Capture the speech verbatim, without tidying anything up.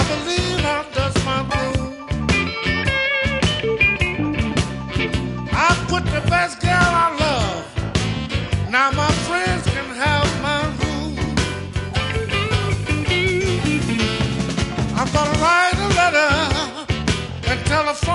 believe I've done my due. I put the best girl I love. Now my friends can have my room. I'm gonna write a letter and tell a friend